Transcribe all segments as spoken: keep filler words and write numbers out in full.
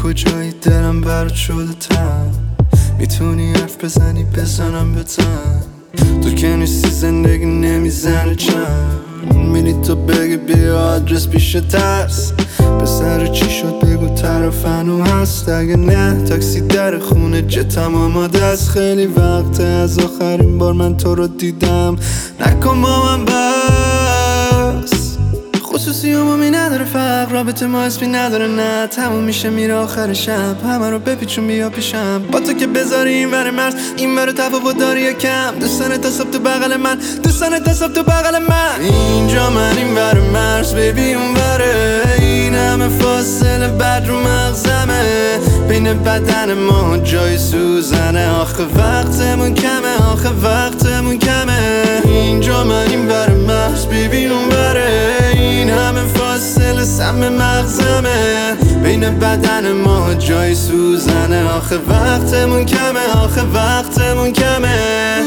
کجایی دلم برات شده تن، میتونی حرف بزنی بزنم بزن. تو که نیستی زندگی نمیزنه چند، میری تو بگی بیا آدرس پیش ترس. پسر چی شد بگو طرف هنو هست، اگه نه تاکسی در خونه جتم آماده است. خیلی وقته از آخرین بار من تو رو دیدم، نکن با من بس. خصوصی عمومی نداره فرق، رابطه ما اسمی نداره نه، تموم میشه میره آخر شب. همه رو بپیچون بیا پیشم، با تو که بذاری این ور مرز این ور تفاوت داری یکم. دوستانه تصاب تو بغل من، دوستانه تصاب تو بغل من. اینجا من این ور مرز بیبی اون وره، این همه فاصله بد رو مغزمه. بین بدن ما جای سوزنه، آخه وقتمون کمه، آخه وقتمون کمه. اینجا من این ور مرز بیبی اون وره، این همه فاصله سم مغزمه. بین بدن ما جای سوزنه، آخه وقتمون کمه، آخه وقتمون کمه.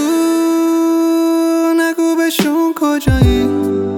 نگو بهشون کجایی،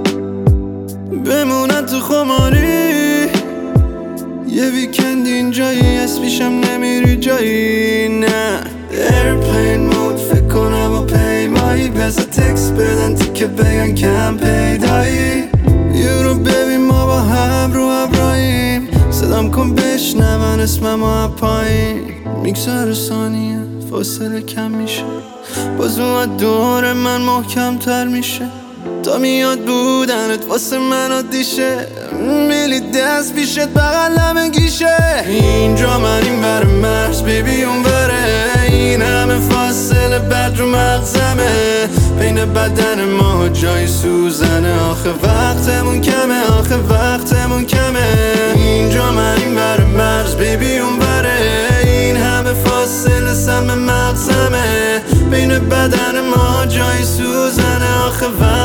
بمونن تو خماری. یه ویکند اینجایی اسمیشم نمیری جایی نه. ایرپلین مود فکر کنم و پیمایی، بذار تکس بدن تیکه بگن کم پیدایی. یه رو ببین ما با هم رو ابراهیم، صدام کن بشنون اسمم و پایین. میگذاره ثانیه فاصله کم میشه، باز اومد دور من محکم تر میشه. تا میاد بودنت واسه من عادیشه، میلی دست پیشت بغلم گیشه. اینجا من این ور مرز بیبی اون وره، این همه فاصله بد رو مغزمه. بین بدن ما جای سوزنه، آخه وقتمون کمه، آخه وقتمون کمه. اینجا من این ور مرز بیبی اون وره، این همه فاصله سم مغزمه. بین بدن ما جای سوزنه، آخه وقت